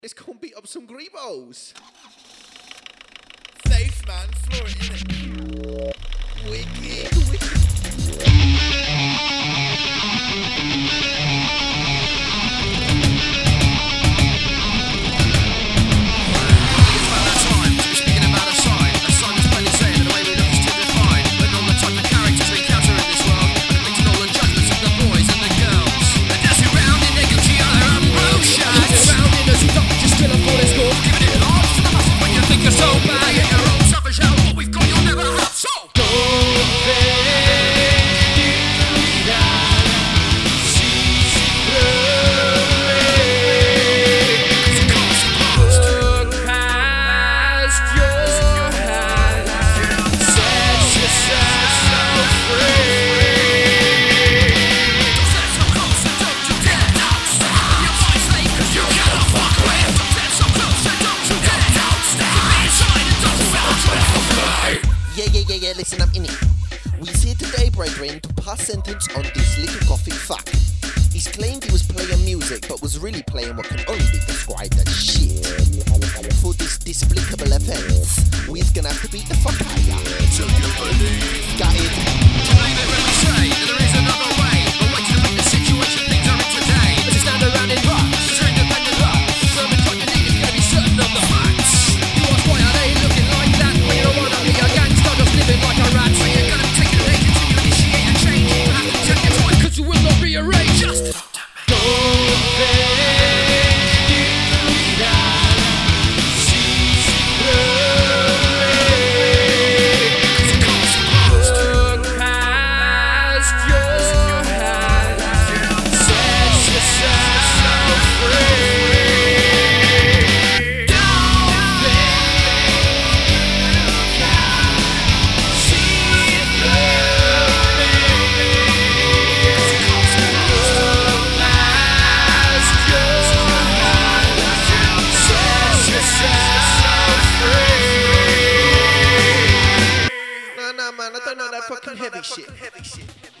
It's called Beat Up Some Greeballs. Faith, man, floor it, innit? Wicked, wicked. Yeah, listen, I'm in it. We're here today, brethren, to pass sentence on this little gothic fuck. He's claimed he was playing music, but was really playing what can only be described as shit. For this despicable offense, we're gonna have to beat the fuck out of ya. So you believe? Got it. To believe it when we say that there is another way. But wait to make the situation things are in today. As you stand around in rush, to independent love. Determined what you need is gonna be certain of the facts. You ask why are they looking like that? When you don't wanna be a gangster, just living like a rat. So you're gonna take an age until you initiate a change. You have to take your time, cause you will not be erased. Just man, I don't know that fucking heavy shit.